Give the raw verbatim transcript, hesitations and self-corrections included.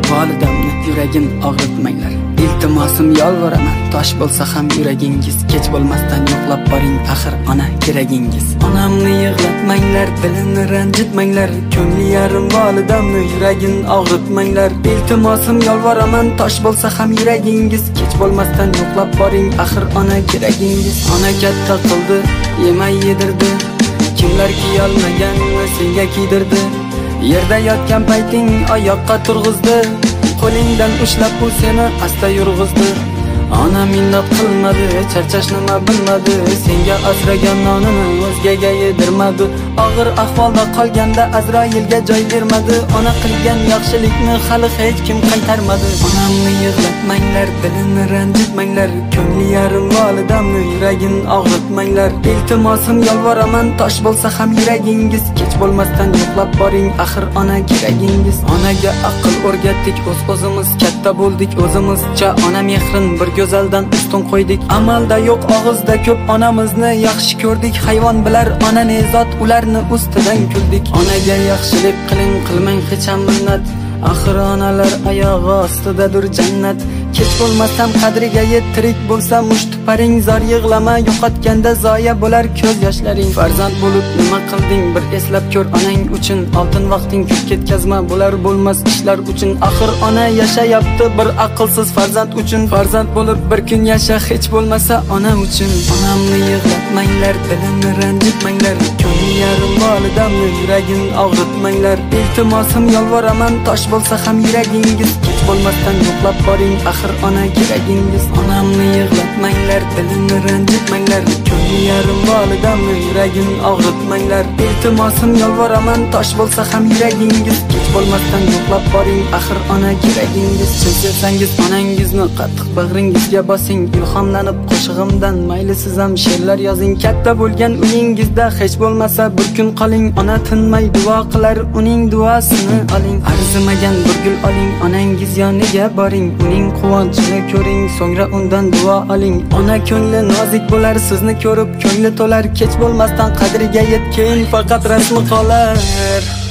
volidamni yuragin og'ritmanglar. Iltimosim yolvoraman, tosh bo'lsa ham yuragingiz, kech bo'lmasdan yo'qlab boring, axir ona keragingiz. Onamni yig'latmanglar, dilini ranjitmanglar, ko'ngli yarim volidamni yuragin og'ritmanglar. Iltimosim yolvoraman, tosh bo'lsa ham yuragingiz, kech bo'lmasdan yo'qlab boring, axir ona keragingiz. Ona katta qildi, yemay yedirdi, kimlarki yolmaganni senga kiydirdi. Yerda yotgan payting oyoqqa turg'izdi, qo'lingdan ushlab u seni asta yurg'izdi. Ona minnat qilmadi, charchash nima bilmadi, senga asragan nonini o'zgaga yedirmadi. Og'ir ahvolda qolganda Azroilga joy bermadi. Ona qilgan yaxshilikni hali hech kim qaytarmadi. Onamni yig'latmanglar, dilini ranjitmanglar, ko'ngli yarim volidamni yuragin og'ritmanglar. Iltimosim yolvoraman, tosh bo'lsa ham yuragingiz, kech bo'lmasdan yo'qlab boring, axir ona keragingiz. Onaga aql o'rgatdik, o'z o'zimiz katta bo'ldik, o'zimizcha ona mehrin bir go'zaldan ustun qo'ydik. Amalda yo'q, og'izda ko'p, onamizni yaxshi ko'rdik. Hayvon bilar ona nezot, ularni ustidan kuldik. Onaga yaxshilik qiling, qilmang hech ham minnat, axir onalar oyog'i ostidadir jannat. Kech bo'lmasam qadriga yet, tirik bo'lsa mushtuparing, zor yig'lama, yo'qotganda zoya bo'lar ko'z yoshlaring. Farzand bo'lib nima qilding, bir eslab ko'r onang uchun. Oltin vaqting ko'p ketkazma, bo'lar bo'lmas ishlar uchun. Axir ona yashayapti bir aqlsiz farzand uchun. Farzand bo'lib bir kun yasha, hech bo'lmasa ona uchun. Onamni yig'latmanglar, dilini ranjitmanglar, ko'ngli yarim volidamni yuragin og'ritmanglar. Iltimosim yolvoraman, tosh bo'lsa ham yuragingiz, kech bo'lmasdan yo'qlab boring, axir ona keragingiz. Onamni yig'latmanglar, dilini ranjitmanglar, ko'ngli yarim volidamni yuragin og'ritmanglar. Iltimosim yolvoraman, tosh bo'lsa ham yuragingiz, kech bo'lmasdan yo'qlab boring, axir ona keragingiz. Sevsangiz onangizni qattiq bag'ringizga bosing, ilhomlanib qo'shig'imdan mayli siz ham she'rlar yozing. Katta bo'lgan uyingizda hech bo'lmasa bir kun qoling, ona tinmay duo qilar, uning duosini oling. Arzimagan bir gul oling, onangiz yoniga boring, uning quvonchini ko'ring, so'ngra undan duo oling. Ona ko'ngli nozik bo'lar, sizni ko'rib ko'ngli to'lar, kech bo'lmasdan qadriga yet, keyin faqat rasmi qolar.